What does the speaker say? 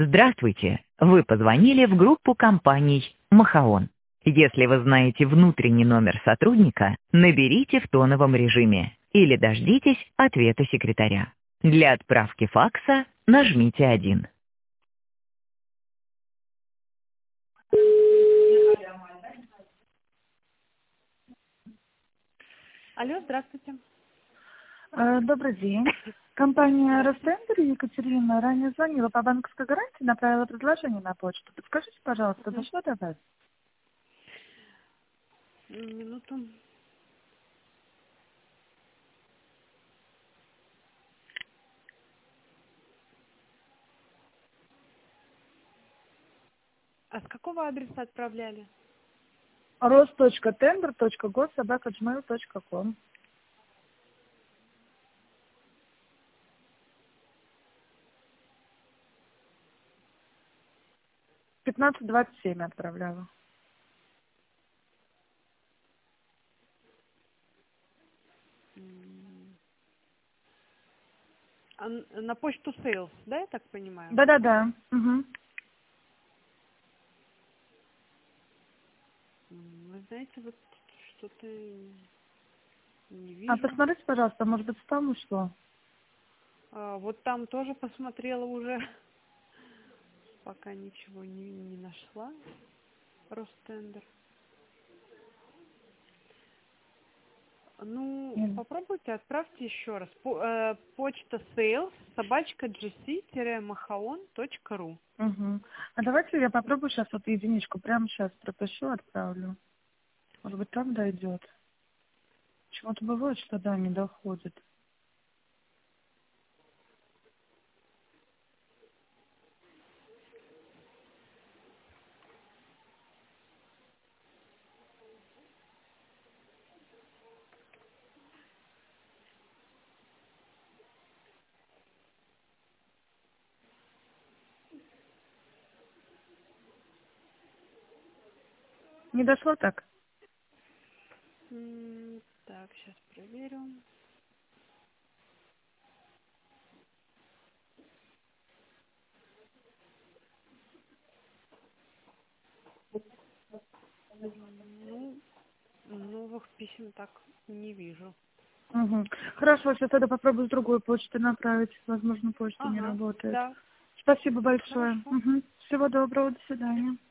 Здравствуйте! Вы позвонили в группу компаний «Махаон». Если вы знаете внутренний номер сотрудника, наберите в тоновом режиме или дождитесь ответа секретаря. Для отправки факса нажмите 1. Алло, здравствуйте. Добрый день. Компания «Ростендер» Екатерина ранее звонила по банковской гарантии, направила предложение на почту. Подскажите, пожалуйста, дошло до вас? Минуту. А с какого адреса отправляли? rost.tender.gov@gmail.com. В 15:27 отправляла. На почту Sales, да, я так понимаю? Да-да-да. Угу. Вы знаете, вот что-то не А вижу. посмотрите, пожалуйста, может быть, спам ушло? Вот там тоже посмотрела уже. Пока ничего не нашла. Ростендер. Ну, Нет. попробуйте, отправьте еще раз. Почта sales @gc-mahaon.ru. Угу. А давайте я попробую сейчас вот единичку. Прямо сейчас пропишу, отправлю. Может быть, там дойдет. Почему-то бывает, что да, не доходит. Не дошло так? Так, сейчас проверю. Ну, новых писем так не вижу. Угу. Хорошо, сейчас тогда попробую с другой почты направить. Возможно, почта не Ага, работает. да, Спасибо большое. хорошо. Угу. Всего доброго, до свидания.